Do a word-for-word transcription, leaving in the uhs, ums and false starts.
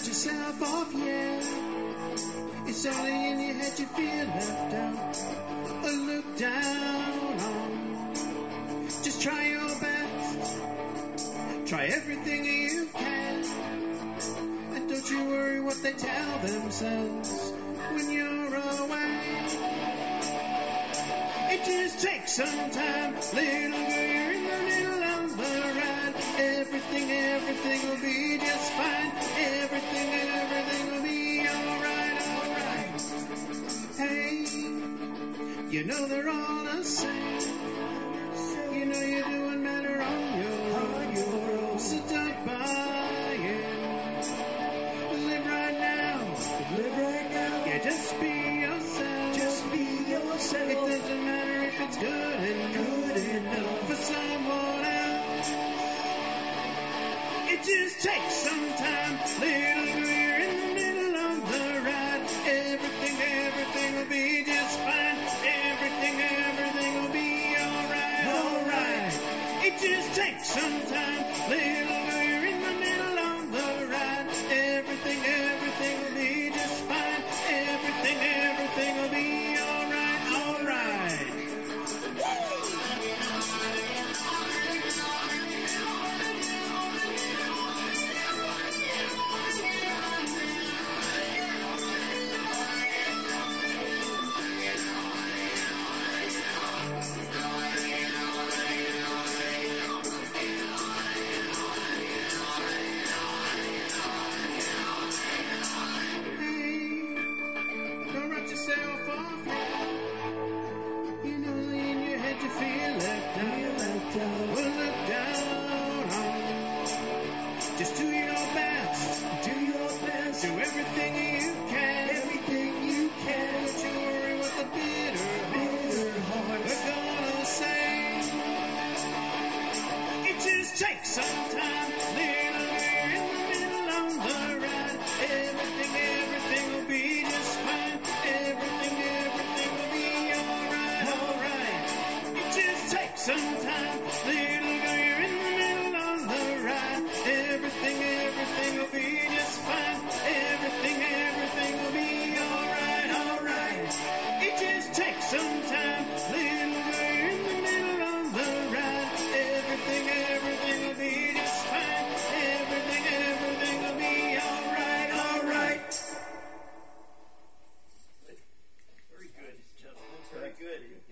write yourself off yet. It's only in your head you feel left out or looked down on. Just try your best, try everything you can, and don't you worry what they tell themselves when you're away. It just takes some time, little girl, you're in the middle of the ride. Everything, everything will be just fine. Everything, everything will be alright, alright. Hey, you know they're all the same. You know you're doing better on your own. So don't buy it. Live right now. Live right now. Yeah, just be yourself. Just be yourself. It doesn't matter if it's good enough, Good enough. for someone else. It just takes some time, little girl, you're in the middle of the ride. Everything, everything will be just fine. Everything, everything will be alright, alright. It just takes some time, little girl, you're in the middle of the ride. Everything, everything will be just fine. Everything, everything will be alright, alright. Don't write yourself off yet. You know in your head you feel left out. Left out. Well, look down on. Just do your best. Do your best. Do everything you can. Everything you can. Don't you worry what the bitter Bitter hearts. are gonna say. It just takes some time, little girl, you're in the middle of the ride. Everything, everything will be just fine. Everything, everything will be alright, alright. It just takes some time, little girl, you're in the middle of the ride. Everything, everything will be just fine. Everything, everything will be alright, alright. It just takes some time, little girl, you're in the middle of the ride. Everything, everything will be just fine. Everything, everything will be alright, alright. Very good, Justin. Very good.